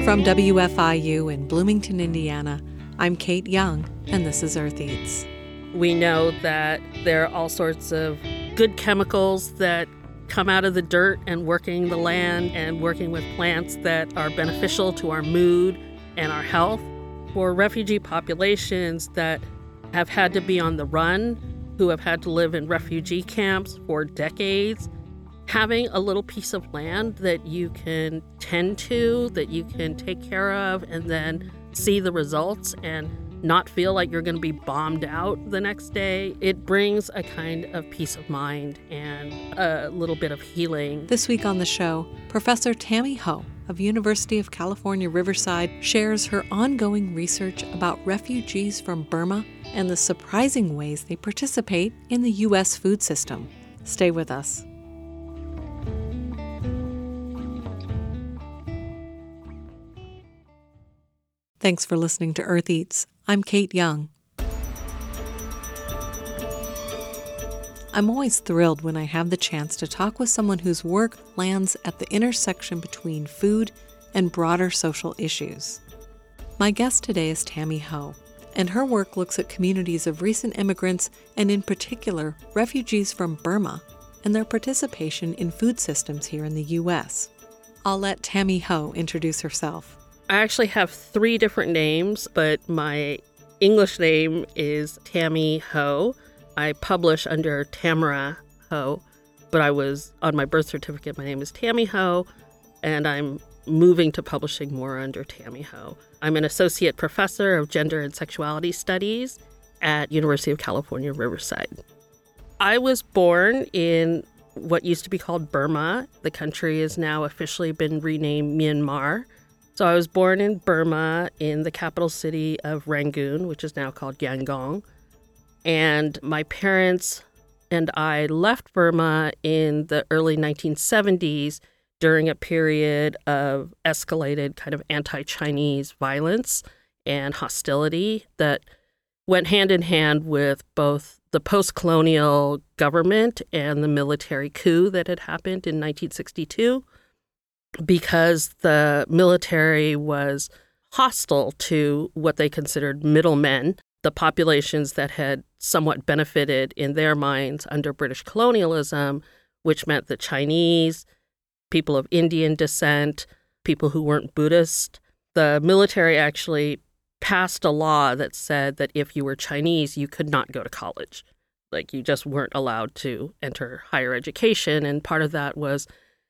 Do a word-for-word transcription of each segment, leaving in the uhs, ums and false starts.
From W F I U in Bloomington, Indiana, I'm Kate Young, and this is Earth Eats. We know that there are all sorts of good chemicals that come out of the dirt and working the land and working with plants that are beneficial to our mood and our health. For refugee populations that have had to be on the run, who have had to live in refugee camps for decades, having a little piece of land that you can tend to, that you can take care of, and then see the results and not feel like you're going to be bombed out the next day, it brings a kind of peace of mind and a little bit of healing. This week on the show, Professor Tammy Ho of University of California, Riverside shares her ongoing research about refugees from Burma and the surprising ways they participate in the U S food system. Stay with us. Thanks for listening to Earth Eats. I'm Kate Young. I'm always thrilled when I have the chance to talk with someone whose work lands at the intersection between food and broader social issues. My guest today is Tammy Ho, and her work looks at communities of recent immigrants and in particular refugees from Burma and their participation in food systems here in the U S. I'll let Tammy Ho introduce herself. I actually have three different names, but my English name is Tammy Ho. I publish under Tamara Ho, but I was, on my birth certificate, my name is Tammy Ho, and I'm moving to publishing more under Tammy Ho. I'm an associate professor of gender and sexuality studies at University of California, Riverside. I was born in what used to be called Burma. The country has now officially been renamed Myanmar. So I was born in Burma in the capital city of Rangoon, which is now called Yangon. And my parents and I left Burma in the early nineteen seventies during a period of escalated kind of anti-Chinese violence and hostility that went hand in hand with both the post-colonial government and the military coup that had happened in nineteen sixty-two. Because the military was hostile to what they considered middlemen, the populations that had somewhat benefited in their minds under British colonialism, which meant the Chinese, people of Indian descent, people who weren't Buddhist. The military actually passed a law that said that if you were Chinese, you could not go to college. Like, you just weren't allowed to enter higher education, and part of that was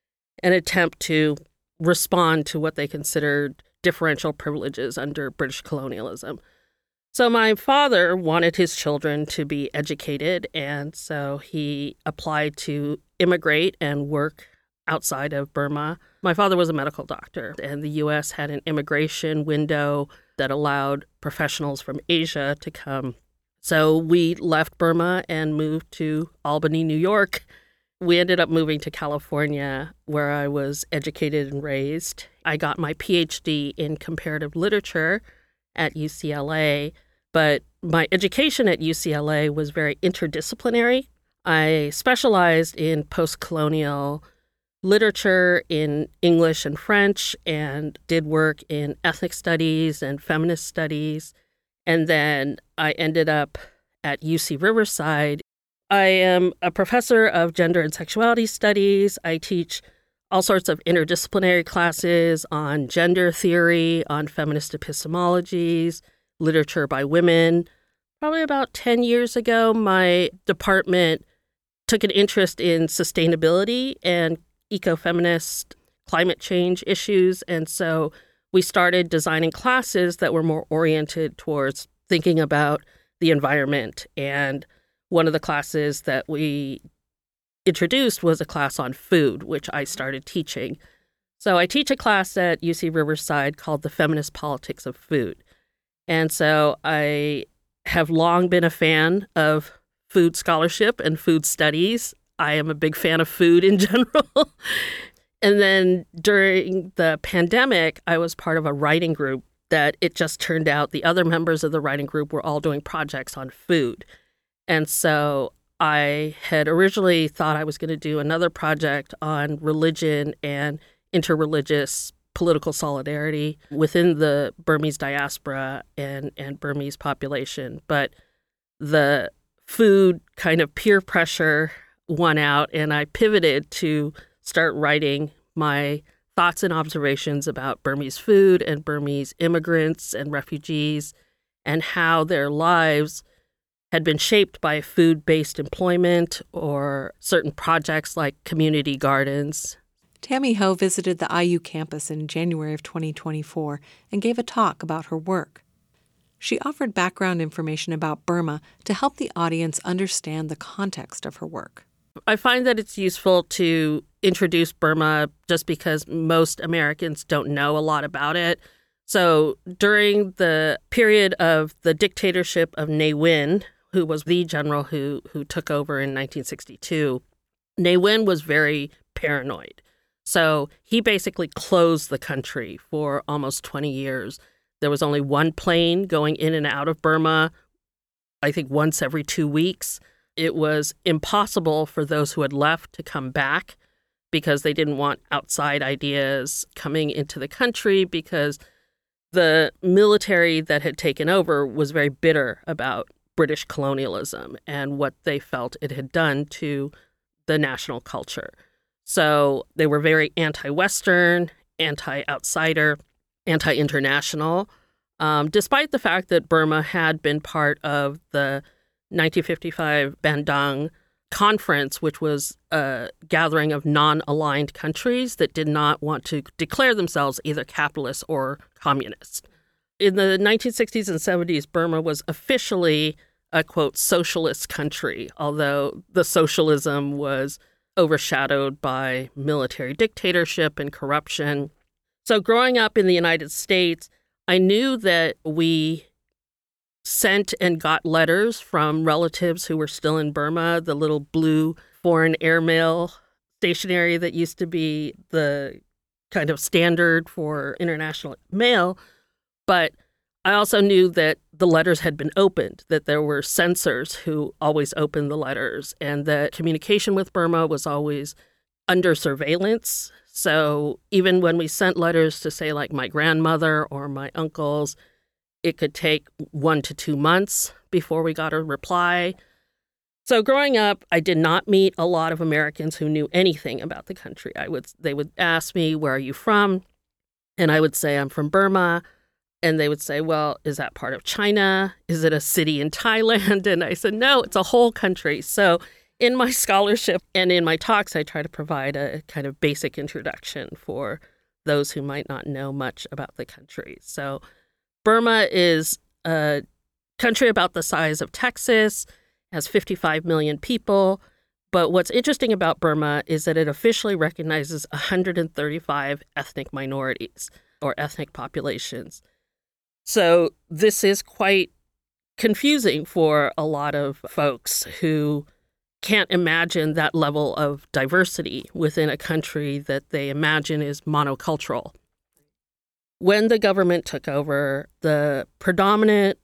an attempt to respond to what they considered differential privileges under British colonialism. So my father wanted his children to be educated, and so he applied to immigrate and work outside of Burma. My father was a medical doctor, and the U S had an immigration window that allowed professionals from Asia to come. So we left Burma and moved to Albany, New York. We ended up moving to California, where I was educated and raised. I got my P H D in comparative literature at U C L A, but my education at U C L A was very interdisciplinary. I specialized in post-colonial literature in English and French and did work in ethnic studies and feminist studies. And then I ended up at U C Riverside. I am a professor of gender and sexuality studies. I teach all sorts of interdisciplinary classes on gender theory, on feminist epistemologies, literature by women. Probably about ten years ago, my department took an interest in sustainability and ecofeminist climate change issues. And so we started designing classes that were more oriented towards thinking about the environment. And one of the classes that we introduced was a class on food, which I started teaching. So I teach a class at U C Riverside called The Feminist Politics of Food. And so I have long been a fan of food scholarship and food studies. I am a big fan of food in general. And then during the pandemic, I was part of a writing group that it just turned out the other members of the writing group were all doing projects on food. And so I had originally thought I was going to do another project on religion and interreligious political solidarity within the Burmese diaspora and, and Burmese population. But the food kind of peer pressure won out, and I pivoted to start writing my thoughts and observations about Burmese food and Burmese immigrants and refugees and how their lives had been shaped by food-based employment or certain projects like community gardens. Tammy Ho visited the I U campus in January of twenty twenty-four and gave a talk about her work. She offered background information about Burma to help the audience understand the context of her work. I find that it's useful to introduce Burma just because most Americans don't know a lot about it. So during the period of the dictatorship of Ne Win, who was the general who, who took over in nineteen sixty-two, Ne Win was very paranoid. So he basically closed the country for almost twenty years. There was only one plane going in and out of Burma, I think once every two weeks. It was impossible for those who had left to come back because they didn't want outside ideas coming into the country, because the military that had taken over was very bitter about British colonialism and what they felt it had done to the national culture. So they were very anti-Western, anti-outsider, anti-international, um, despite the fact that Burma had been part of the nineteen fifty-five Bandung Conference, which was a gathering of non-aligned countries that did not want to declare themselves either capitalist or communist. In the nineteen sixties and seventies, Burma was officially a, quote, socialist country, although the socialism was overshadowed by military dictatorship and corruption. So growing up in the United States, I knew that we sent and got letters from relatives who were still in Burma, the little blue foreign airmail stationery that used to be the kind of standard for international mail. But I also knew that the letters had been opened, that there were censors who always opened the letters, and that communication with Burma was always under surveillance. So even when we sent letters to, say, like my grandmother or my uncles, it could take one to two months before we got a reply. So growing up, I did not meet a lot of Americans who knew anything about the country. I would they would ask me, "Where are you from?" And I would say, "I'm from Burma." And they would say, "Well, is that part of China? Is it a city in Thailand?" And I said, "No, it's a whole country." So in my scholarship and in my talks, I try to provide a kind of basic introduction for those who might not know much about the country. So Burma is a country about the size of Texas, has fifty-five million people. But what's interesting about Burma is that it officially recognizes one hundred thirty-five ethnic minorities or ethnic populations. So this is quite confusing for a lot of folks who can't imagine that level of diversity within a country that they imagine is monocultural. When the government took over, the predominant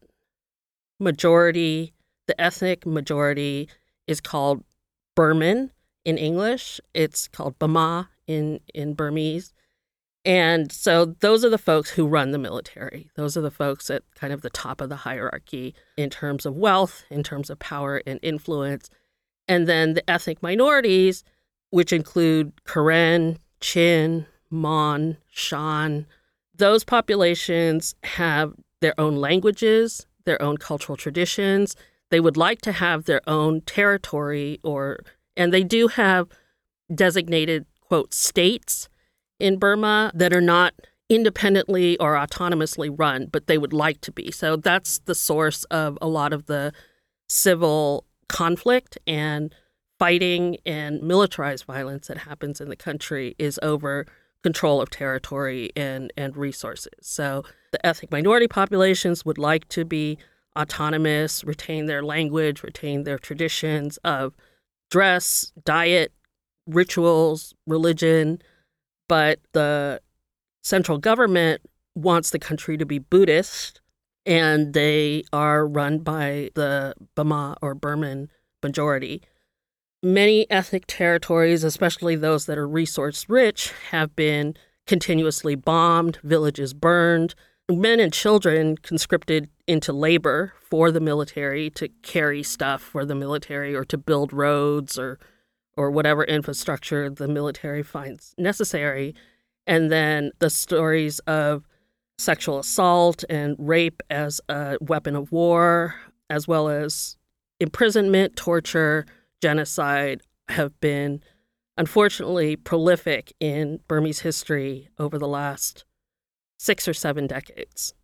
majority, the ethnic majority, is called Burman in English. It's called Bama in, in Burmese. And so those are the folks who run the military. Those are the folks at kind of the top of the hierarchy in terms of wealth, in terms of power and influence. And then the ethnic minorities, which include Karen, Chin, Mon, Shan, those populations have their own languages, their own cultural traditions. They would like to have their own territory, or and they do have designated, quote, states in Burma that are not independently or autonomously run, but they would like to be. So that's the source of a lot of the civil conflict and fighting and militarized violence that happens in the country is over control of territory and, and resources. So the ethnic minority populations would like to be autonomous, retain their language, retain their traditions of dress, diet, rituals, religion, but the central government wants the country to be Buddhist, and they are run by the Bama or Burman majority. Many ethnic territories, especially those that are resource rich, have been continuously bombed, villages burned, men and children conscripted into labor for the military to carry stuff for the military or to build roads or or whatever infrastructure the military finds necessary. And then the stories of sexual assault and rape as a weapon of war, as well as imprisonment, torture, genocide, have been unfortunately prolific in Burmese history over the last six or seven decades.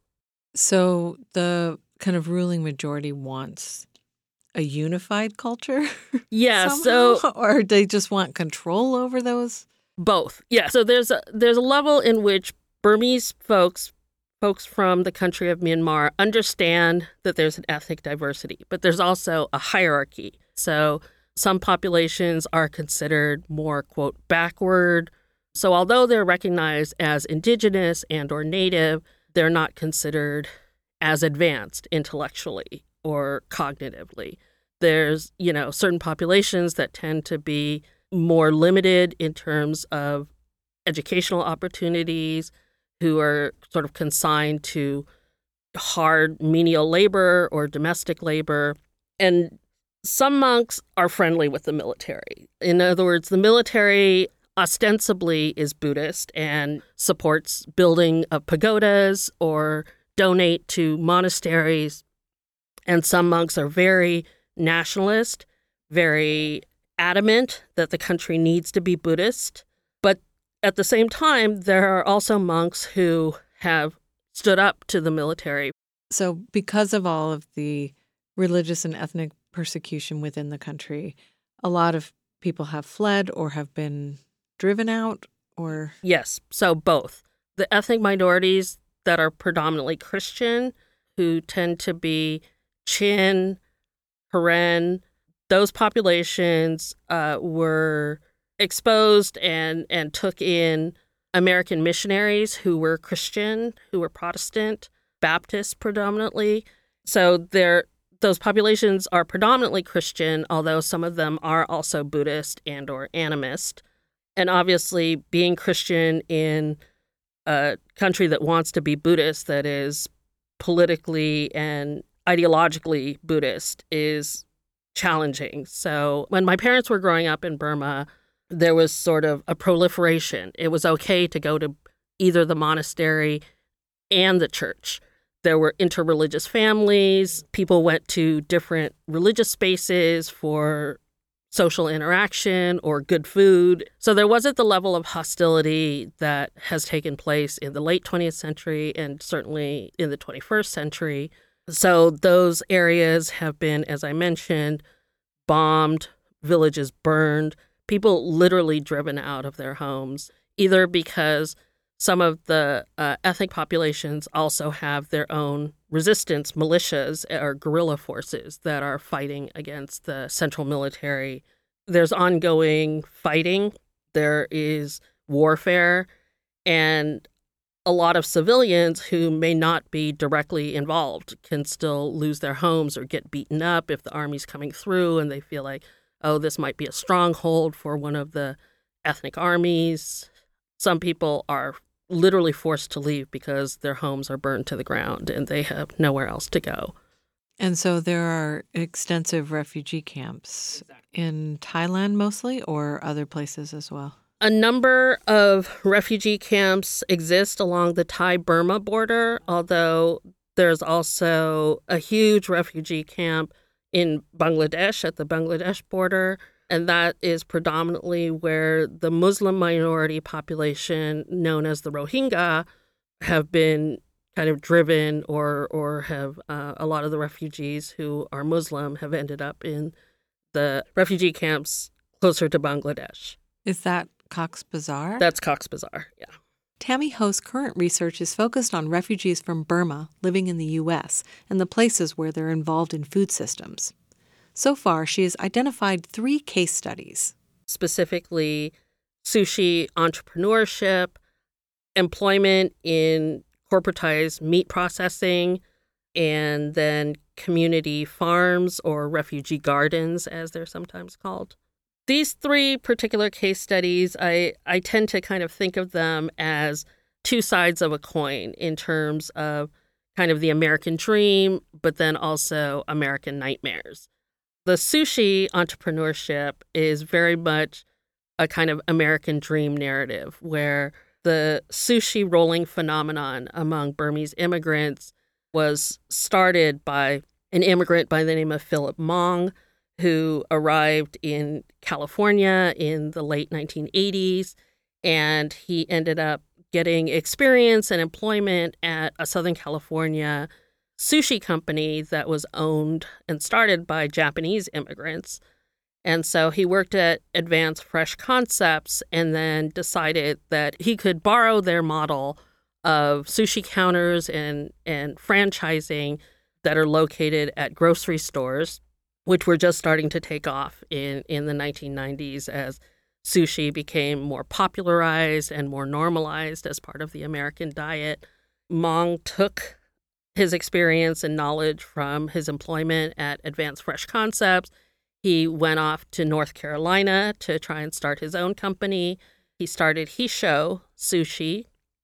So the kind of ruling majority wants a unified culture? Yeah, somehow? so Or they just want control over those? both. Yeah, so there's a there's a level in which Burmese folks folks from the country of Myanmar understand that there's an ethnic diversity, but there's also a hierarchy. So some populations are considered more, quote, backward. So although they're recognized as indigenous and or native, they're not considered as advanced intellectually or cognitively. There's, you know, certain populations that tend to be more limited in terms of educational opportunities, who are sort of consigned to hard menial labor or domestic labor. And some monks are friendly with the military. In other words, the military ostensibly is Buddhist and supports building of pagodas or donate to monasteries. And some monks are very nationalist, very adamant that the country needs to be Buddhist. But at the same time, there are also monks who have stood up to the military. So because of all of the religious and ethnic persecution within the country, a lot of people have fled or have been driven out or... Yes, so both. The ethnic minorities that are predominantly Christian, who tend to be Chin, Karen, those populations uh, were exposed and, and took in American missionaries who were Christian, who were Protestant, Baptist predominantly. So they're, those populations are predominantly Christian, although some of them are also Buddhist and or animist. And obviously being Christian in a country that wants to be Buddhist, that is politically and ideologically Buddhist, is challenging. So when my parents were growing up in Burma, there was sort of a proliferation. It was okay to go to either the monastery and the church. There were interreligious families. People went to different religious spaces for social interaction or good food. So there wasn't the level of hostility that has taken place in the late twentieth century and certainly in the twenty-first century. So those areas have been, as I mentioned, bombed, villages burned, people literally driven out of their homes, either because some of the uh, ethnic populations also have their own resistance militias or guerrilla forces that are fighting against the central military. There's ongoing fighting. There is warfare. And a lot of civilians who may not be directly involved can still lose their homes or get beaten up if the army's coming through and they feel like, oh, this might be a stronghold for one of the ethnic armies. Some people are literally forced to leave because their homes are burned to the ground and they have nowhere else to go. And so there are extensive refugee camps in Thailand mostly or other places as well? A number of refugee camps exist along the Thai-Burma border, although there's also a huge refugee camp in Bangladesh at the Bangladesh border. And that is predominantly where the Muslim minority population, known as the Rohingya, have been kind of driven or or have uh, a lot of the refugees who are Muslim have ended up in the refugee camps closer to Bangladesh. Is that Cox's Bazar? That's Cox's Bazar, yeah. Tammy Ho's current research is focused on refugees from Burma living in the U S and the places where they're involved in food systems. So far, she has identified three case studies. Specifically, sushi entrepreneurship, employment in corporatized meat processing, and then community farms or refugee gardens, as they're sometimes called. these three particular case studies, I, I tend to kind of think of them as two sides of a coin in terms of kind of the American dream, but then also American nightmares. The sushi entrepreneurship is very much a kind of American dream narrative where the sushi rolling phenomenon among Burmese immigrants was started by an immigrant by the name of Philip Mong, who arrived in California in the late nineteen eighties, and he ended up getting experience and employment at a Southern California sushi company that was owned and started by Japanese immigrants. And so he worked at Advanced Fresh Concepts and then decided that he could borrow their model of sushi counters and, and franchising that are located at grocery stores, which were just starting to take off in, in the nineteen nineties as sushi became more popularized and more normalized as part of the American diet. Mong took his experience and knowledge from his employment at Advanced Fresh Concepts. He went off to North Carolina to try and start his own company. He started Hisho Sushi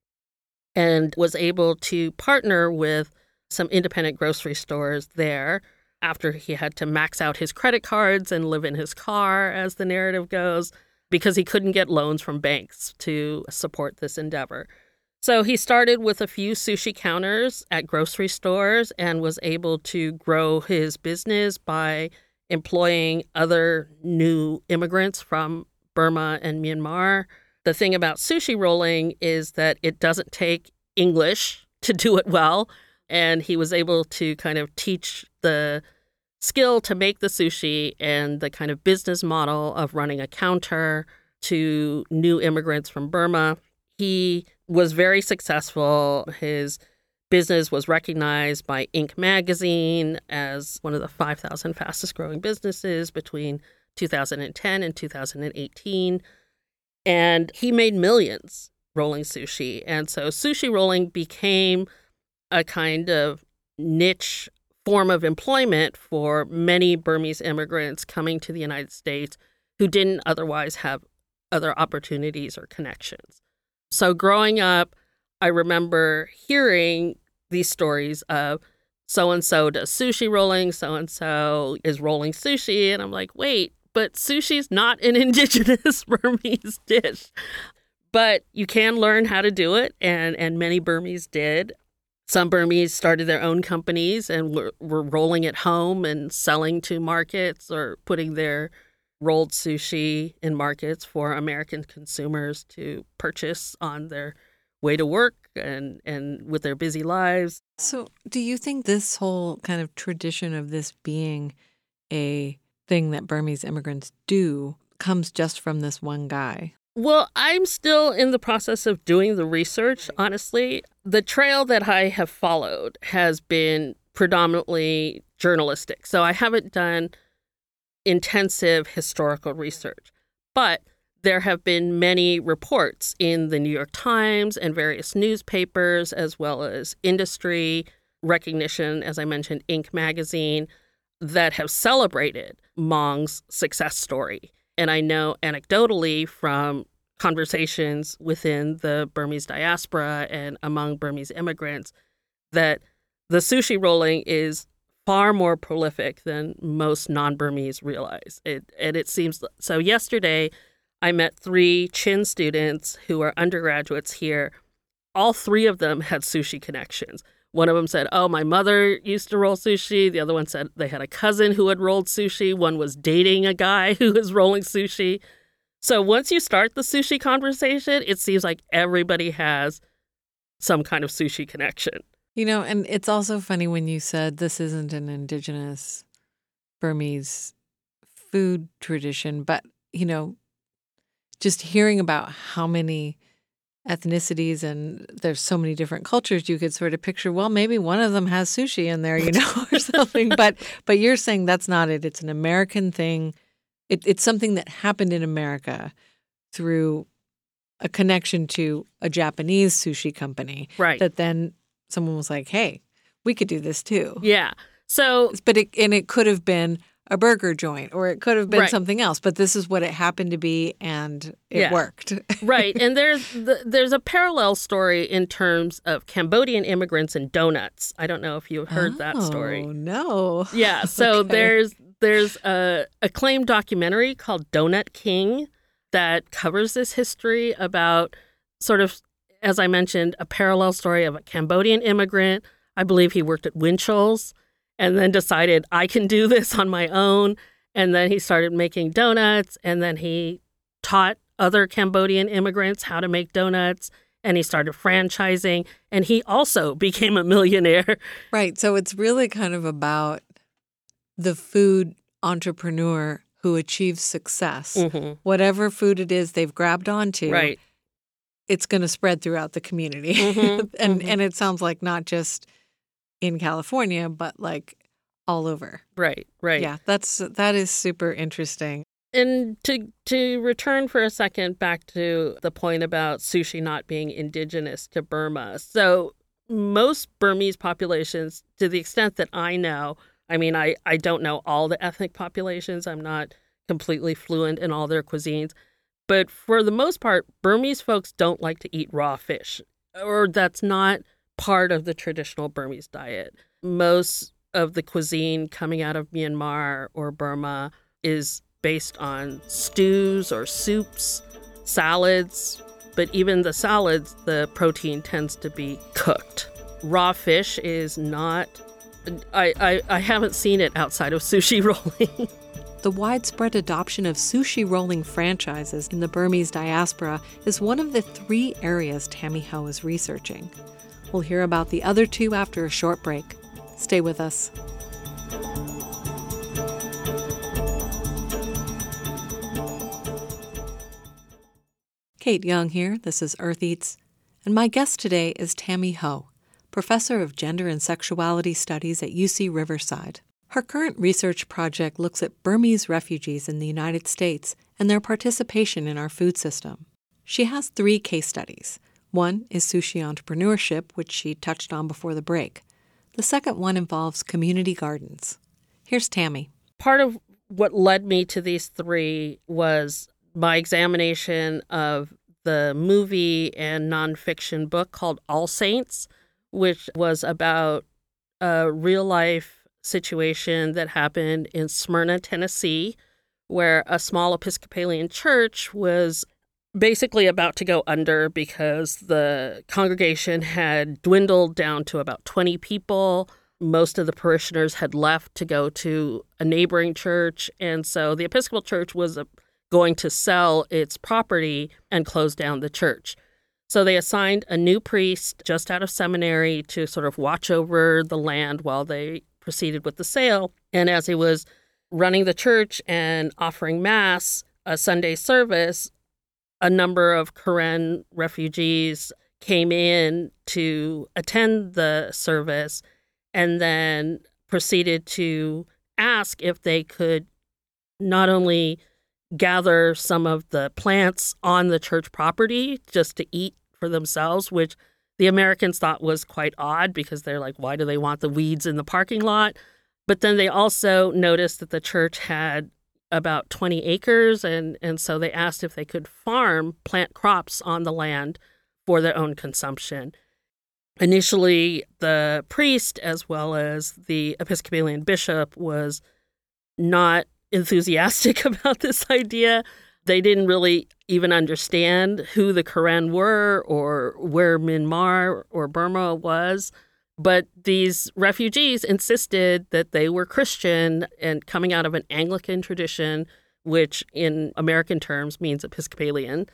and was able to partner with some independent grocery stores there after he had to max out his credit cards and live in his car, as the narrative goes, because he couldn't get loans from banks to support this endeavor. So he started with a few sushi counters at grocery stores and was able to grow his business by employing other new immigrants from Burma and Myanmar. The thing about sushi rolling is that it doesn't take English to do it well, and he was able to kind of teach the skill to make the sushi and the kind of business model of running a counter to new immigrants from Burma. He was very successful. His business was recognized by Inc magazine as one of the five thousand fastest growing businesses between two thousand ten and two thousand eighteen. And he made millions rolling sushi. And so sushi rolling became a kind of niche form of employment for many Burmese immigrants coming to the United States who didn't otherwise have other opportunities or connections. So growing up, I remember hearing these stories of so-and-so does sushi rolling, so-and-so is rolling sushi. And I'm like, wait, but sushi's not an indigenous Burmese dish. But you can learn how to do it, and, and many Burmese did. Some Burmese started their own companies and were, were rolling it home and selling to markets or putting their rolled sushi in markets for American consumers to purchase on their way to work and, and with their busy lives. So do you think this whole kind of tradition of this being a thing that Burmese immigrants do comes just from this one guy? Well, I'm still in the process of doing the research, honestly. The trail that I have followed has been predominantly journalistic. So I haven't done intensive historical research. But there have been many reports in the New York Times and various newspapers, as well as industry recognition, as I mentioned, Inc magazine, that have celebrated Mong's success story. And I know anecdotally from conversations within the Burmese diaspora and among Burmese immigrants that the sushi rolling is far more prolific than most non-Burmese realize. It, and it seems so. Yesterday, I met three Chin students who are undergraduates here. All three of them had sushi connections. One of them said, oh, my mother used to roll sushi. The other one said they had a cousin who had rolled sushi. One was dating a guy who was rolling sushi. So once you start the sushi conversation, it seems like everybody has some kind of sushi connection. You know, and it's also funny when you said this isn't an indigenous Burmese food tradition, but, you know, just hearing about how many ethnicities and there's so many different cultures, you could sort of picture, well, maybe one of them has sushi in there, you know, or something. But but you're saying that's not it. It's an American thing. It, it's something that happened in America through a connection to a Japanese sushi company. Right. That then someone was like, hey, we could do this too. Yeah. So, but it, and it could have been a burger joint, or it could have been Right. something else, but this is what it happened to be, and it Yeah. worked. Right. And there's the, there's a parallel story in terms of Cambodian immigrants and donuts. I don't know if you heard that story. Oh, no. Yeah. So Okay. there's there's a acclaimed documentary called Donut King that covers this history about sort of, as I mentioned, a parallel story of a Cambodian immigrant. I believe he worked at Winchell's and then decided I can do this on my own. And then he started making donuts, and then he taught other Cambodian immigrants how to make donuts, and he started franchising, and he also became a millionaire. Right. So it's really kind of about the food entrepreneur who achieves success. Mhm. Whatever food it is they've grabbed onto, Right. it's going to spread throughout the community. Mhm, and mhm. and it sounds like not just in California, but like all over. Right. Right. Yeah, that's that is super interesting. And to to return for a second back to the point about sushi not being indigenous to Burma. So most Burmese populations, to the extent that I know, I mean, I, I don't know all the ethnic populations. I'm not completely fluent in all their cuisines. But for the most part, Burmese folks don't like to eat raw fish, or that's not part of the traditional Burmese diet. Most of the cuisine coming out of Myanmar or Burma is based on stews or soups, salads, but even the salads, the protein tends to be cooked. Raw fish is not, I, I, I haven't seen it outside of sushi rolling. The widespread adoption of sushi rolling franchises in the Burmese diaspora is one of the three areas Tammy Ho is researching. We'll hear about the other two after a short break. Stay with us. Kate Young here. This is Earth Eats. And my guest today is Tammy Ho, professor of gender and sexuality studies at U C Riverside. Her current research project looks at Burmese refugees in the United States and their participation in our food system. She has three case studies. One is sushi entrepreneurship, which she touched on before the break. The second one involves community gardens. Here's Tammy. Part of what led me to these three was my examination of the movie and nonfiction book called All Saints, which was about a real-life situation that happened in Smyrna, Tennessee, where a small Episcopalian church was basically about to go under because the congregation had dwindled down to about twenty people. Most of the parishioners had left to go to a neighboring church, and so the Episcopal Church was going to sell its property and close down the church. So they assigned a new priest just out of seminary to sort of watch over the land while they proceeded with the sale. And as he was running the church and offering Mass, a Sunday service, a number of Karen refugees came in to attend the service and then proceeded to ask if they could not only gather some of the plants on the church property just to eat for themselves, which the Americans thought was quite odd because they're like, why do they want the weeds in the parking lot? But then they also noticed that the church had about twenty acres, and, and so they asked if they could farm, plant crops on the land for their own consumption. Initially, the priest, as well as the Episcopalian bishop, was not enthusiastic about this idea. They didn't really even understand who the Karen were or where Myanmar or Burma was. But these refugees insisted that they were Christian and coming out of an Anglican tradition, which in American terms means Episcopalian.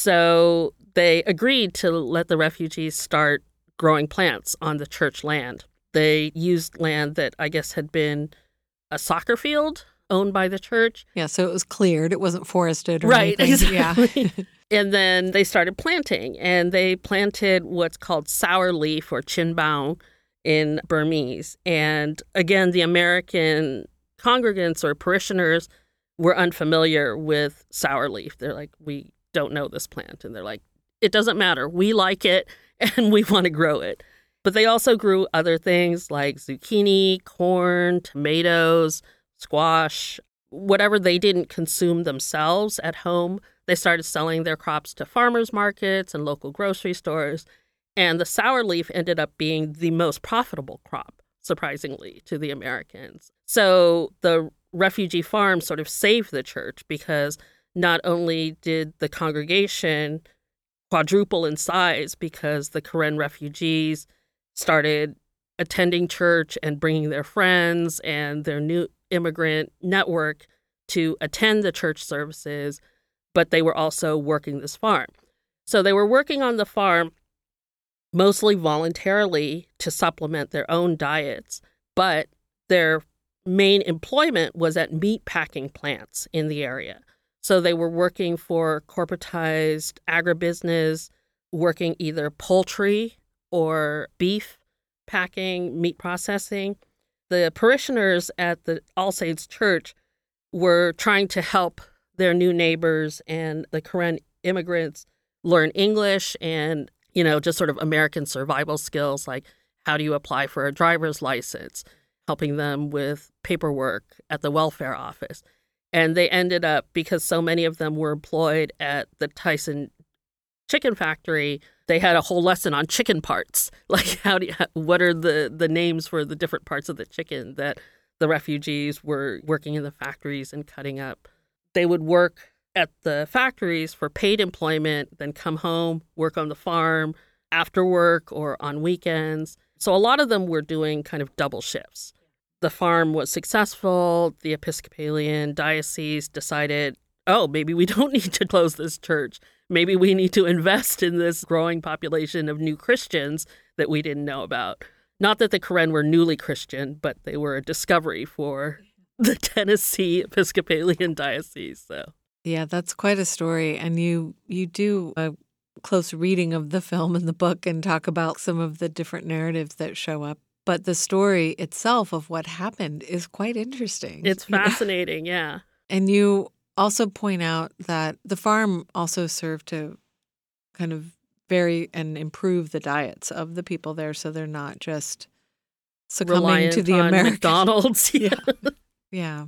So they agreed to let the refugees start growing plants on the church land. They used land that I guess had been a soccer field owned by the church. Yeah, so it was cleared. It wasn't forested or Right, anything. exactly. Yeah. And then they started planting, and they planted what's called sour leaf or chinbao in Burmese. And again, the American congregants or parishioners were unfamiliar with sour leaf. They're like, we don't know this plant. And they're like, it doesn't matter. We like it, and we want to grow it. But they also grew other things like zucchini, corn, tomatoes, squash, whatever they didn't consume themselves at home. They started selling their crops to farmers markets and local grocery stores. And the sour leaf ended up being the most profitable crop, surprisingly, to the Americans. So the refugee farm sort of saved the church because not only did the congregation quadruple in size because the Karen refugees started attending church and bringing their friends and their new immigrant network to attend the church services, but they were also working this farm. So they were working on the farm mostly voluntarily to supplement their own diets, but their main employment was at meat packing plants in the area. So they were working for corporatized agribusiness, working either poultry or beef packing, meat processing. The parishioners at the All Saints Church were trying to help their new neighbors and the Karen immigrants learn English and, you know, just sort of American survival skills, like how do you apply for a driver's license, helping them with paperwork at the welfare office. And they ended up, because so many of them were employed at the Tyson chicken factory, they had a whole lesson on chicken parts. Like, how do you, what are the, the names for the different parts of the chicken that the refugees were working in the factories and cutting up. They would work at the factories for paid employment, then come home, work on the farm after work or on weekends. So a lot of them were doing kind of double shifts. The farm was successful. The Episcopalian diocese decided, oh, maybe we don't need to close this church. Maybe we need to invest in this growing population of new Christians that we didn't know about. Not that the Karen were newly Christian, but they were a discovery for the Tennessee Episcopalian diocese. So yeah, that's quite a story. And you you do a close reading of the film and the book and talk about some of the different narratives that show up. But the story itself of what happened is quite interesting. It's fascinating, you know? Yeah. And you also point out that the farm also served to kind of vary and improve the diets of the people there so they're not just succumbing Reliant to the on American McDonald's. Yeah. Yeah.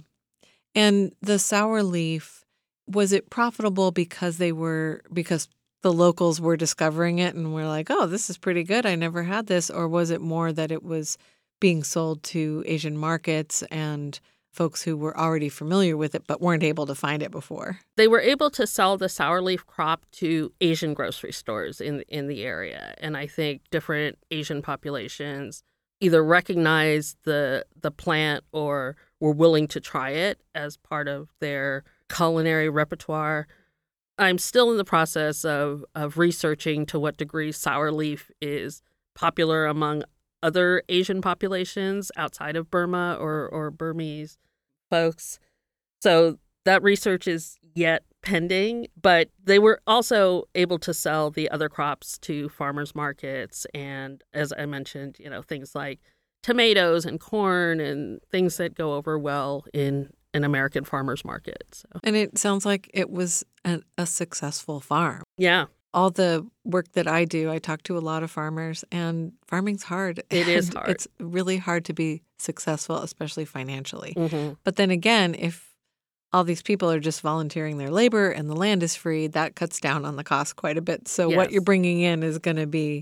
And the sour leaf, was it profitable because they were because the locals were discovering it and were like, oh, this is pretty good. I never had this. Or was it more that it was being sold to Asian markets and folks who were already familiar with it but weren't able to find it before? They were able to sell the sour leaf crop to Asian grocery stores in, in the area. And I think different Asian populations either recognized the the plant or were willing to try it as part of their culinary repertoire. I'm still in the process of, of researching to what degree sour leaf is popular among other Asian populations outside of Burma or, or Burmese folks. So that research is yet pending, but they were also able to sell the other crops to farmers markets. And as I mentioned, you know, things like tomatoes and corn and things that go over well in an American farmer's market. So. And it sounds like it was a, a successful farm. Yeah. All the work that I do, I talk to a lot of farmers, and farming's hard. It is hard. It's really hard to be successful, especially financially. Mm-hmm. But then again, if all these people are just volunteering their labor and the land is free, that cuts down on the cost quite a bit. So yes. what you're bringing in is going to be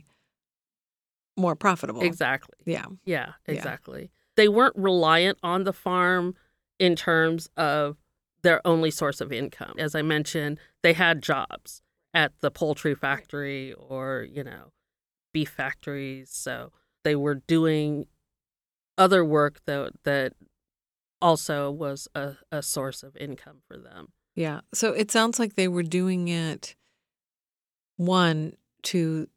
more profitable. Exactly. Yeah. Yeah, exactly. Yeah. They weren't reliant on the farm in terms of their only source of income. As I mentioned, they had jobs at the poultry factory or, you know, beef factories. So they were doing other work that that also was a, a source of income for them. Yeah. So it sounds like they were doing it, one, to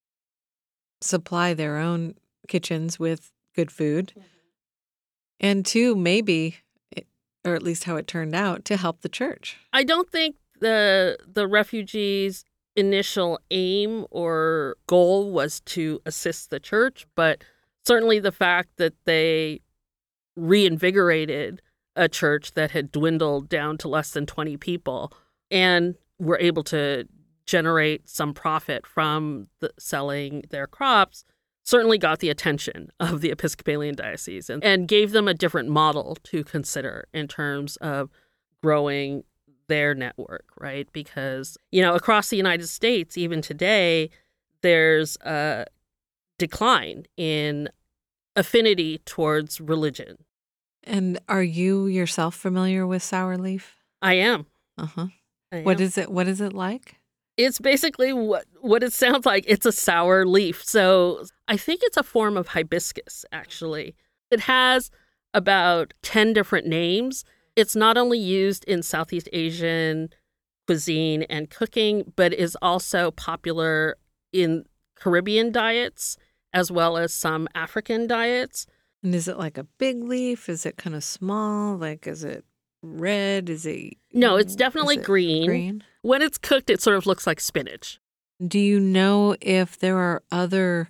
supply their own kitchens with good food, mm-hmm. and two, maybe, or at least how it turned out, to help the church. I don't think the the refugees' initial aim or goal was to assist the church, but certainly the fact that they reinvigorated a church that had dwindled down to less than twenty people and were able to generate some profit from the, selling their crops certainly got the attention of the Episcopalian diocese and, and gave them a different model to consider in terms of growing their network, right? Because, you know, across the United States, even today, there's a decline in affinity towards religion. And are you yourself familiar with sour leaf? I am. Uh-huh. I What am. is it? What is it like? It's basically what, what it sounds like. It's a sour leaf. So I think it's a form of hibiscus, actually. It has about ten different names. It's not only used in Southeast Asian cuisine and cooking, but is also popular in Caribbean diets as well as some African diets. And is it like a big leaf? Is it kind of small? Like, is it red? Is it... No, it's definitely is it green. green? When it's cooked, it sort of looks like spinach. Do you know if there are other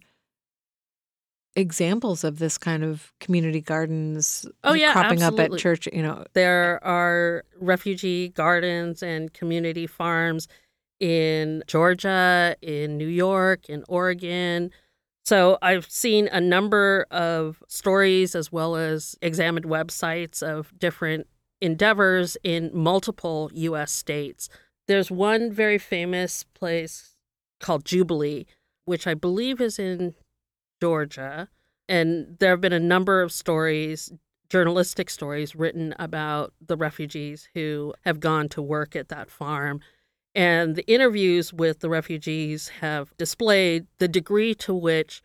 examples of this kind of community gardens Oh, yeah, cropping up absolutely. at church? You know, There are refugee gardens and community farms in Georgia, in New York, in Oregon. So I've seen a number of stories as well as examined websites of different endeavors in multiple U S states. There's one very famous place called Jubilee, which I believe is in Georgia. And there have been a number of stories, journalistic stories, written about the refugees who have gone to work at that farm. And the interviews with the refugees have displayed the degree to which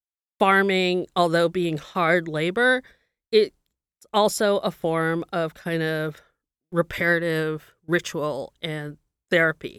farming, although being hard labor, it's also a form of kind of reparative ritual and therapy.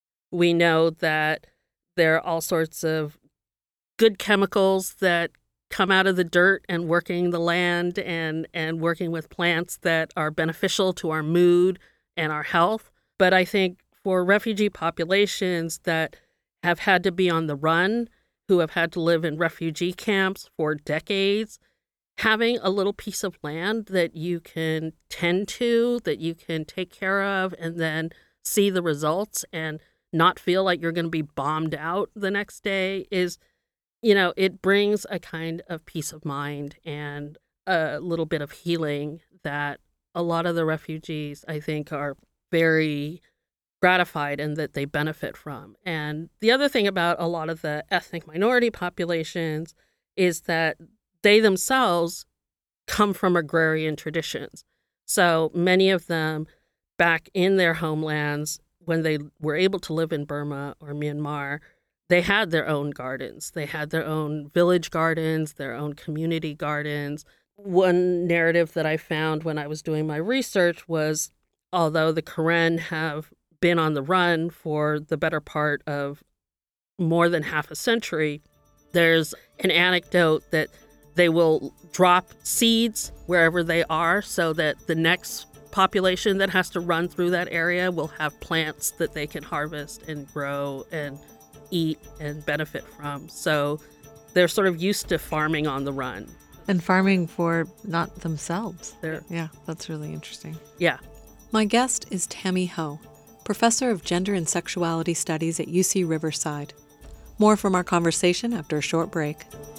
We know that there are all sorts of good chemicals that come out of the dirt and working the land and, and working with plants that are beneficial to our mood and our health. But I think for refugee populations that have had to be on the run, who have had to live in refugee camps for decades, having a little piece of land that you can tend to, that you can take care of, and then see the results and not feel like you're going to be bombed out the next day is, you know, it brings a kind of peace of mind and a little bit of healing that a lot of the refugees, I think, are very gratified and that they benefit from. And the other thing about a lot of the ethnic minority populations is that they themselves come from agrarian traditions. So many of them back in their homelands, when they were able to live in Burma or Myanmar, they had their own gardens. They had their own village gardens, their own community gardens. One narrative that I found when I was doing my research was, although the Karen have been on the run for the better part of more than half a century, there's an anecdote that they will drop seeds wherever they are so that the next population that has to run through that area will have plants that they can harvest and grow and eat and benefit from. So they're sort of used to farming on the run. and farming for not themselves. They're, Yeah, that's really interesting. yeah. My guest is Tammy Ho, professor of gender and sexuality studies at U C Riverside. More from our conversation after a short break.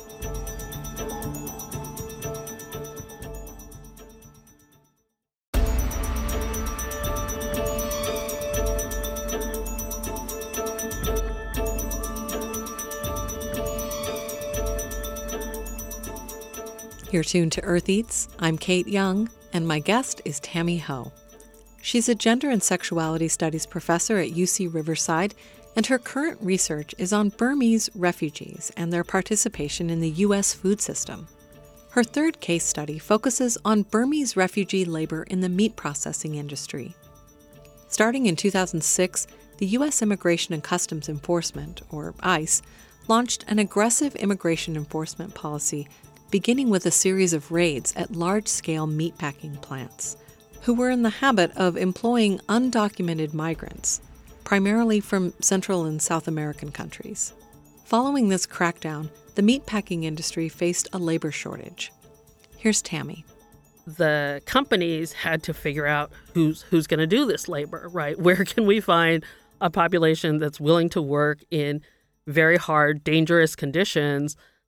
You're tuned to Earth Eats. I'm Kate Young, and my guest is Tammy Ho. She's a gender and sexuality studies professor at U C Riverside, and her current research is on Burmese refugees and their participation in the U S food system. Her third case study focuses on Burmese refugee labor in the meat processing industry. Starting in two thousand six, the U S Immigration and Customs Enforcement, or ICE, launched an aggressive immigration enforcement policy beginning with a series of raids at large-scale meatpacking plants, who were in the habit of employing undocumented migrants, primarily from Central and South American countries. Following this crackdown, the meatpacking industry faced a labor shortage. Here's Tammy. The companies had to figure out who's who's going to do this labor, right? Where can we find a population that's willing to work in very hard, dangerous conditions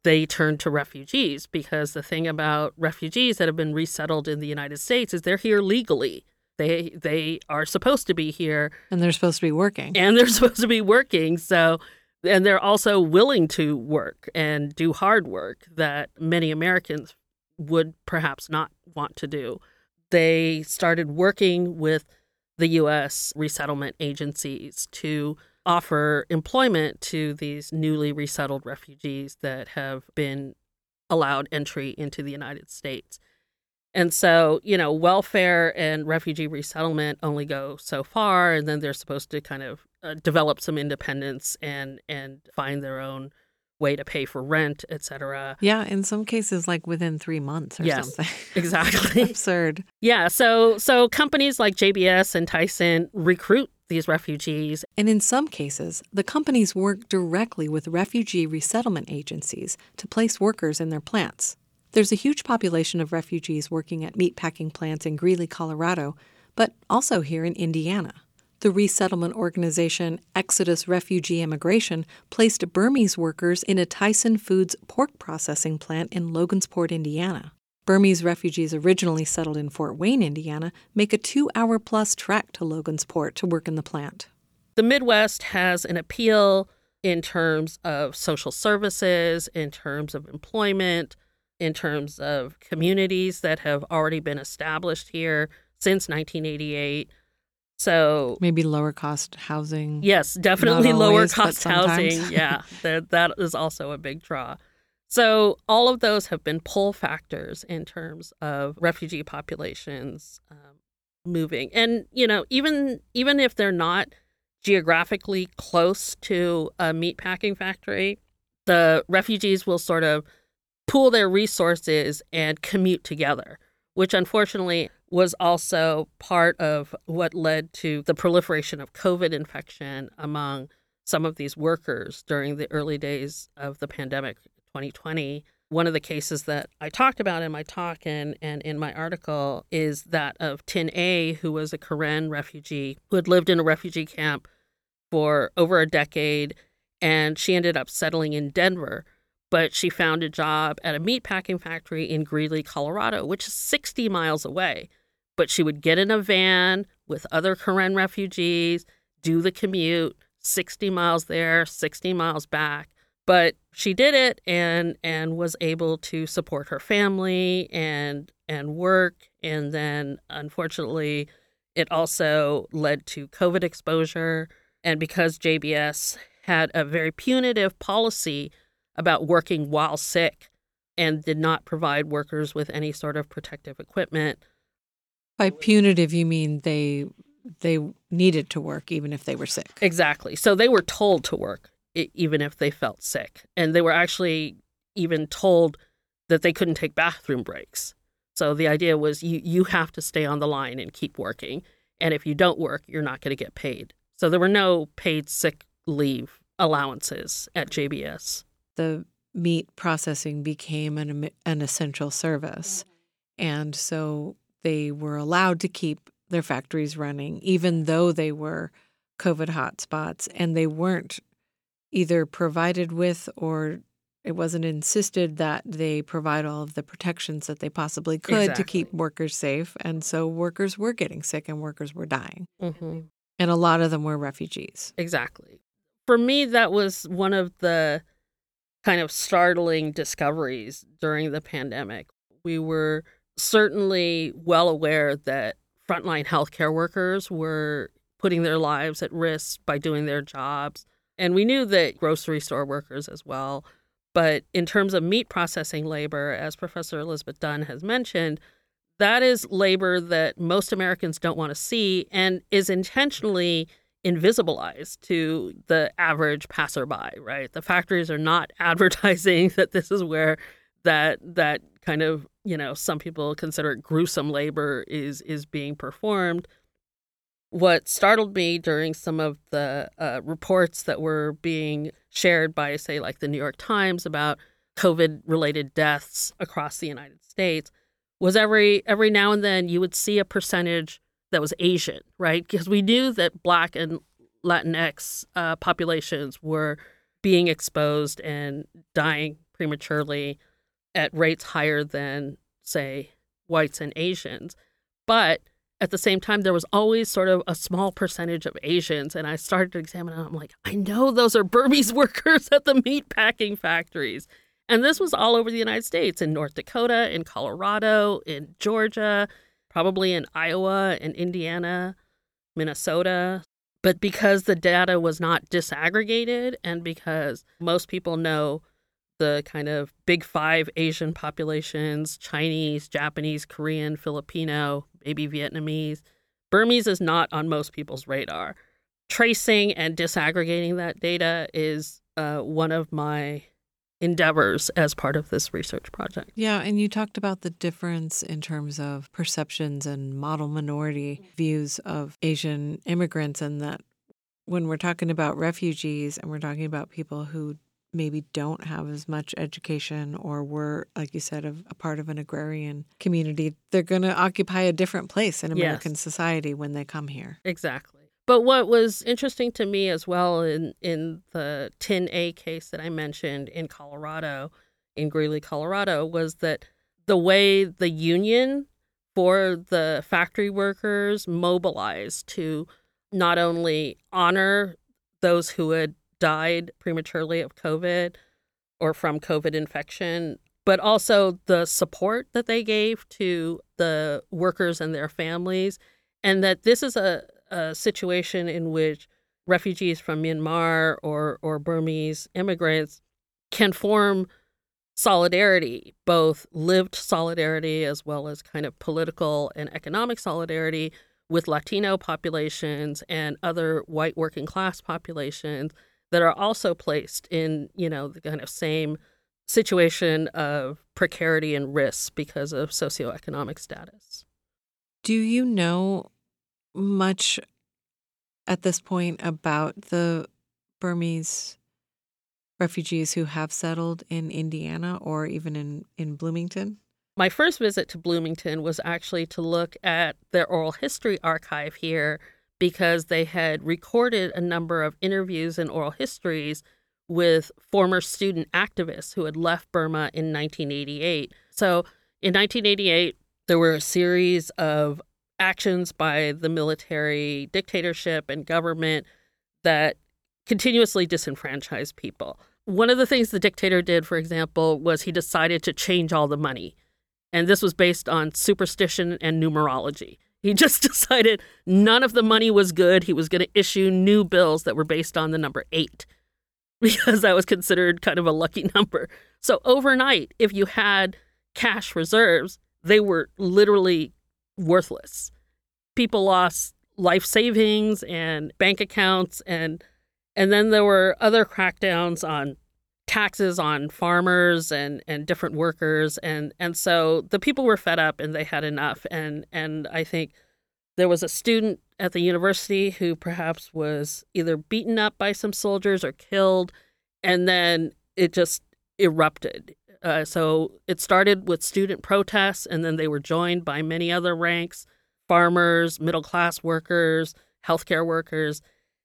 they turned to refugees, because the thing about refugees that have been resettled in the United States is they're here legally. They they are supposed to be here. And they're supposed to be working. And they're supposed to be working. So, and they're also willing to work and do hard work that many Americans would perhaps not want to do. They started working with the U S resettlement agencies to offer employment to these newly resettled refugees that have been allowed entry into the United States. And so, you know, welfare and refugee resettlement only go so far, and then they're supposed to kind of uh, develop some independence and and find their own way to pay for rent, et cetera. Yeah, in some cases, like within three months or yes, something. Exactly. Absurd. Yeah, so so companies like J B S and Tyson recruit these refugees. And in some cases, the companies work directly with refugee resettlement agencies to place workers in their plants. There's a huge population of refugees working at meatpacking plants in Greeley, Colorado, but also here in Indiana. The resettlement organization Exodus Refugee Immigration placed Burmese workers in a Tyson Foods pork processing plant in Logansport, Indiana. Burmese refugees originally settled in Fort Wayne, Indiana, make a two-hour-plus trek to Logansport to work in the plant. The Midwest has an appeal in terms of social services, in terms of employment, in terms of communities that have already been established here since nineteen eighty-eight. So maybe lower cost housing. Yes, definitely Not lower always, cost but sometimes. housing. Yeah, that, that is also a big draw. So all of those have been pull factors in terms of refugee populations um, moving. And, you know, even even if they're not geographically close to a meatpacking factory, the refugees will sort of pool their resources and commute together, which unfortunately was also part of what led to the proliferation of COVID infection among some of these workers during the early days of the pandemic, twenty twenty. One of the cases that I talked about in my talk and, and in my article is that of Tin A, who was a Karen refugee who had lived in a refugee camp for over a decade, and she ended up settling in Denver. But she found a job at a meatpacking factory in Greeley, Colorado, which is sixty miles away. But she would get in a van with other Karen refugees, do the commute, sixty miles there, sixty miles back. But she did it and and was able to support her family and and work. And then, unfortunately, it also led to COVID exposure. And because J B S had a very punitive policy about working while sick and did not provide workers with any sort of protective equipment. By punitive, you mean they they needed to work even if they were sick. Exactly. So they were told to work even if they felt sick. And they were actually even told that they couldn't take bathroom breaks. So the idea was you, you have to stay on the line and keep working. And if you don't work, you're not going to get paid. So there were no paid sick leave allowances at J B S. The meat processing became an an essential service. And so they were allowed to keep their factories running, even though they were COVID hotspots, and they weren't either provided with or it wasn't insisted that they provide all of the protections that they possibly could Exactly. to keep workers safe. And so workers were getting sick and workers were dying. Mm-hmm. And a lot of them were refugees. Exactly. For me, that was one of the kind of startling discoveries during the pandemic. We were certainly well aware that frontline healthcare workers were putting their lives at risk by doing their jobs. And we knew that grocery store workers as well. But in terms of meat processing labor, as Professor Elizabeth Dunn has mentioned, that is labor that most Americans don't want to see and is intentionally invisibilized to the average passerby, right? The factories are not advertising that this is where that that kind of, you know, some people consider it gruesome labor is is being performed. What startled me during some of the uh, reports that were being shared by, say, like the New York Times about COVID-related deaths across the United States was every every now and then you would see a percentage that was Asian, right? Because we knew that Black and Latinx uh, populations were being exposed and dying prematurely at rates higher than, say, whites and Asians. But at the same time, there was always sort of a small percentage of Asians. And I started to examine it. I'm like, I know those are Burmese workers at the meat packing factories. And this was all over the United States, in North Dakota, in Colorado, in Georgia, probably in Iowa, in Indiana, Minnesota. But because the data was not disaggregated, and because most people know the kind of big five Asian populations, Chinese, Japanese, Korean, Filipino, maybe Vietnamese, Burmese is not on most people's radar. Tracing and disaggregating that data is uh, one of my endeavors as part of this research project. Yeah, and you talked about the difference in terms of perceptions and model minority views of Asian immigrants, and that when we're talking about refugees and we're talking about people who maybe don't have as much education or were, like you said, a, a part of an agrarian community, they're going to occupy a different place in American Yes. society when they come here. Exactly. But what was interesting to me as well in, in the Tin A case that I mentioned in Colorado, in Greeley, Colorado, was that the way the union for the factory workers mobilized to not only honor those who had died prematurely of COVID or from COVID infection, but also the support that they gave to the workers and their families, and that this is a a situation in which refugees from Myanmar or, or Burmese immigrants can form solidarity, both lived solidarity as well as kind of political and economic solidarity with Latino populations and other white working class populations that are also placed in, you know, the kind of same situation of precarity and risk because of socioeconomic status. Do you know much at this point about the Burmese refugees who have settled in Indiana or even in, in Bloomington? My first visit to Bloomington was actually to look at their oral history archive here, because they had recorded a number of interviews and oral histories with former student activists who had left Burma in nineteen eighty-eight. So in nineteen eighty-eight, there were a series of actions by the military dictatorship and government that continuously disenfranchised people. One of the things the dictator did, for example, was he decided to change all the money. And this was based on superstition and numerology. He just decided none of the money was good. He was going to issue new bills that were based on the number eight, because that was considered kind of a lucky number. So overnight, if you had cash reserves, they were literally worthless. People lost life savings and bank accounts, and and then there were other crackdowns on taxes on farmers and, and different workers, and and so the people were fed up and they had enough. And and I think there was a student at the university who perhaps was either beaten up by some soldiers or killed, and then it just erupted. Uh, so it started with student protests, and then they were joined by many other ranks, farmers, middle-class workers, healthcare workers.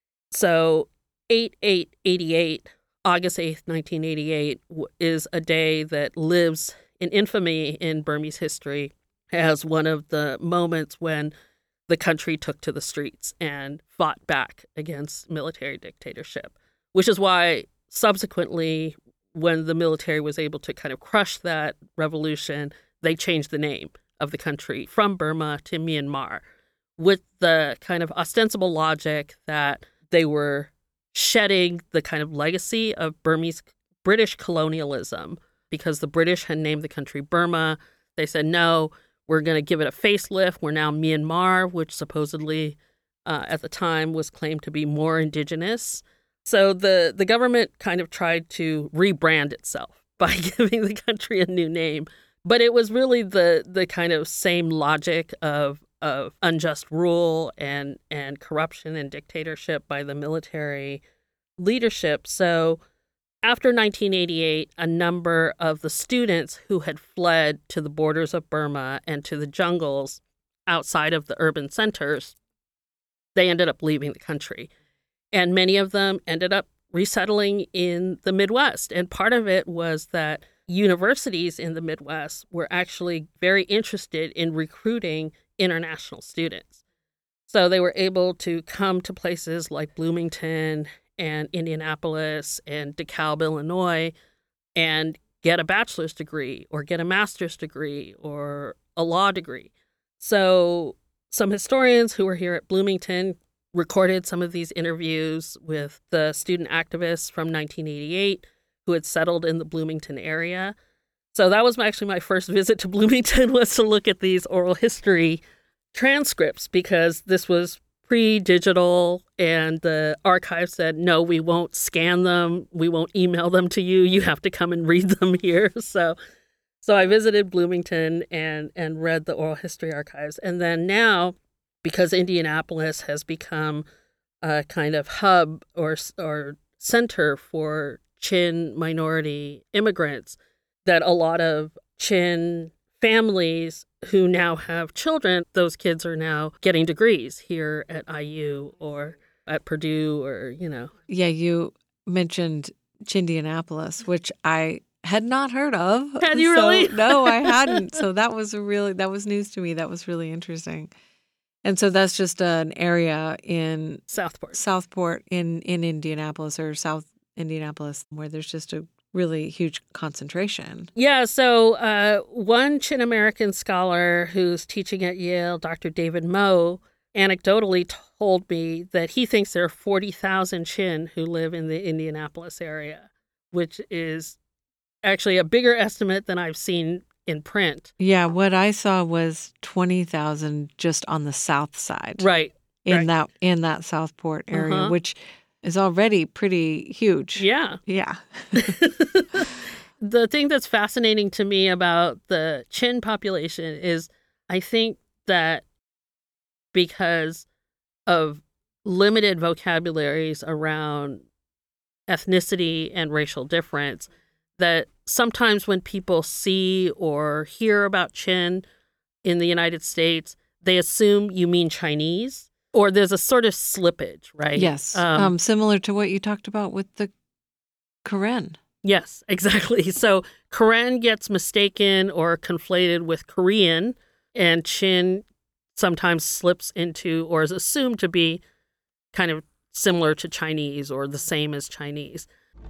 So eight eight eighty-eight, August eighth, nineteen eighty-eight, is a day that lives in infamy in Burmese history as one of the moments when the country took to the streets and fought back against military dictatorship, which is why subsequently, when the military was able to kind of crush that revolution, they changed the name of the country from Burma to Myanmar, with the kind of ostensible logic that they were shedding the kind of legacy of Burmese British colonialism, because the British had named the country Burma. They said, no, we're going to give it a facelift. We're now Myanmar, which supposedly uh, at the time was claimed to be more indigenous. So the, the government kind of tried to rebrand itself by giving the country a new name. But it was really the the kind of same logic of of unjust rule and, and corruption and dictatorship by the military leadership. So after nineteen eighty-eight, a number of the students who had fled to the borders of Burma and to the jungles outside of the urban centers, they ended up leaving the country. And many of them ended up resettling in the Midwest. And part of it was that universities in the Midwest were actually very interested in recruiting international students. So they were able to come to places like Bloomington and Indianapolis and DeKalb, Illinois, and get a bachelor's degree or get a master's degree or a law degree. So some historians who were here at Bloomington recorded some of these interviews with the student activists from nineteen eighty-eight who had settled in the Bloomington area. So that was actually my first visit to Bloomington, was to look at these oral history transcripts, because this was pre-digital, and the archive said, no, we won't scan them. We won't email them to you. You have to come and read them here. So so I visited Bloomington and, and read the oral history archives. And then now, because Indianapolis has become a kind of hub or or center for Chin minority immigrants, that a lot of Chin families who now have children, those kids are now getting degrees here at I U or at Purdue or, you know. Yeah, you mentioned Chindianapolis, which I had not heard of. Had you So- really? No, I hadn't. So that was a really, that was news to me. That was really interesting. And so that's just an area in Southport. Southport in, in Indianapolis or South Indianapolis where there's just a really huge concentration. Yeah, so uh, one Chin American scholar who's teaching at Yale, Doctor David Moe, anecdotally told me that he thinks there are forty thousand Chin who live in the Indianapolis area, which is actually a bigger estimate than I've seen in print. Yeah, what I saw was twenty thousand just on the south side. Right. In right. that in that Southport area, Uh-huh. which is already pretty huge. Yeah. Yeah. The thing that's fascinating to me about the Chin population is I think that because of limited vocabularies around ethnicity and racial difference, that sometimes when people see or hear about Chin in the United States, they assume you mean Chinese, or there's a sort of slippage, right? Yes. Um, Um, similar to what you talked about with the Karen. Yes, exactly. So Karen gets mistaken or conflated with Korean, and Chin sometimes slips into or is assumed to be kind of similar to Chinese or the same as Chinese.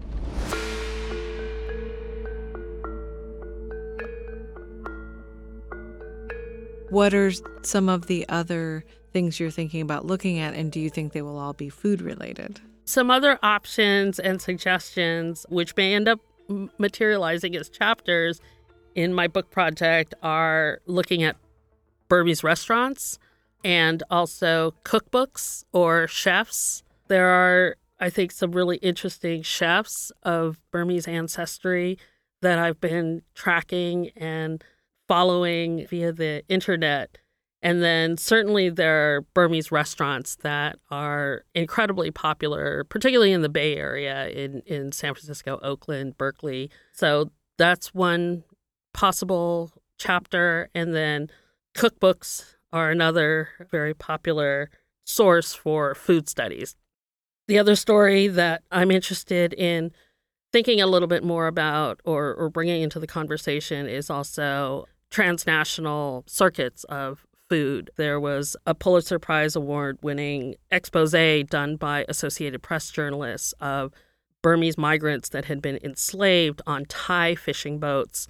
What are some of the other things you're thinking about looking at, and do you think they will all be food related? Some other options and suggestions, which may end up m- materializing as chapters in my book project, are looking at Burmese restaurants and also cookbooks or chefs. There are, I think, some really interesting chefs of Burmese ancestry that I've been tracking and following via the internet. And then certainly there are Burmese restaurants that are incredibly popular, particularly in the Bay Area, in, in San Francisco, Oakland, Berkeley. So that's one possible chapter. And then cookbooks are another very popular source for food studies. The other story that I'm interested in thinking a little bit more about or, or bringing into the conversation is also transnational circuits of food. There was a Pulitzer Prize award-winning expose done by Associated Press journalists of Burmese migrants that had been enslaved on Thai fishing boats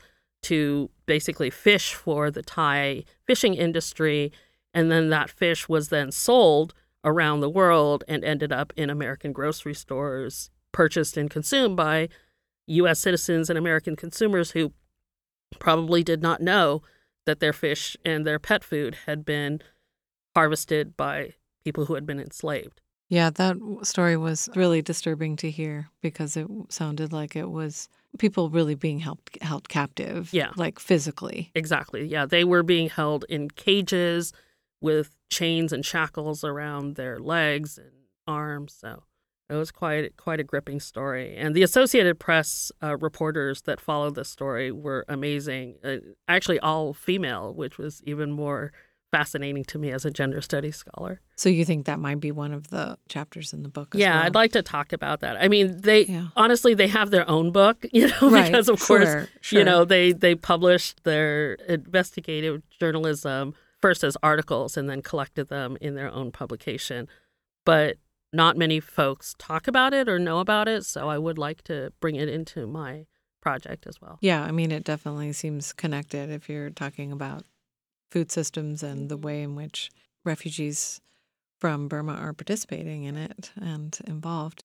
to basically fish for the Thai fishing industry, and then that fish was then sold around the world and ended up in American grocery stores, purchased and consumed by U S citizens and American consumers who probably did not know that their fish and their pet food had been harvested by people who had been enslaved. Yeah, that story was really disturbing to hear because it sounded like it was people really being held, held captive, Yeah. like physically. Exactly. Yeah, they were being held in cages with chains and shackles around their legs and arms. So it was quite quite a gripping story. And the Associated Press uh, reporters that followed this story were amazing. Uh, actually, all female, which was even more fascinating to me as a gender studies scholar. So you think that might be one of the chapters in the book as yeah, well? I'd like to talk about that. I mean, they Yeah. honestly, they have their own book, you know, Right, because of sure, course, sure. you know, they, they published their investigative journalism first as articles and then collected them in their own publication. But not many folks talk about it or know about it, so I would like to bring it into my project as well. Yeah, I mean, it definitely seems connected if you're talking about food systems and the way in which refugees from Burma are participating in it and involved.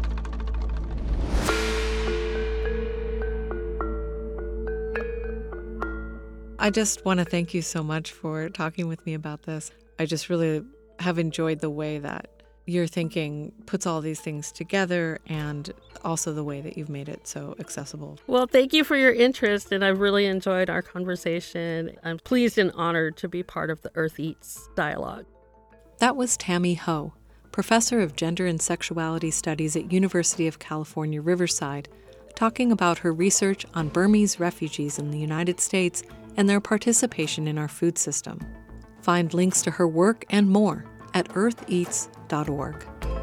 I just want to thank you so much for talking with me about this. I just really have enjoyed the way that your thinking puts all these things together and also the way that you've made it so accessible. Well, thank you for your interest, and I've really enjoyed our conversation. I'm pleased and honored to be part of the Earth Eats dialogue. That was Tammy Ho, professor of gender and sexuality studies at University of California, Riverside, talking about her research on Burmese refugees in the United States and their participation in our food system. Find links to her work and more at earth eats dot org.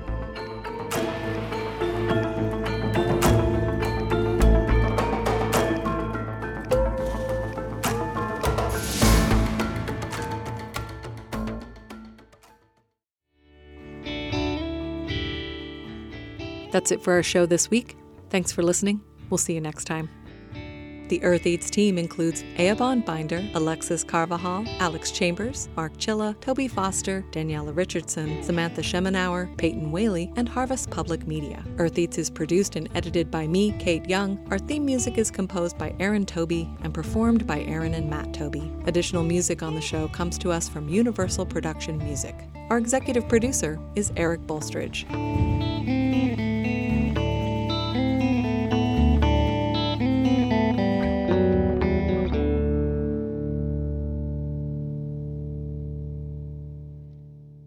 That's it for our show this week. Thanks for listening. We'll see you next time. The Earth Eats team includes Eobon Binder, Alexis Carvajal, Alex Chambers, Mark Chilla, Toby Foster, Daniela Richardson, Samantha Schemenauer, Peyton Whaley, and Harvest Public Media. Earth Eats is produced and edited by me, Kate Young. Our theme music is composed by Aaron Toby and performed by Aaron and Matt Toby. Additional music on the show comes to us from Universal Production Music. Our executive producer is Eric Bolstridge.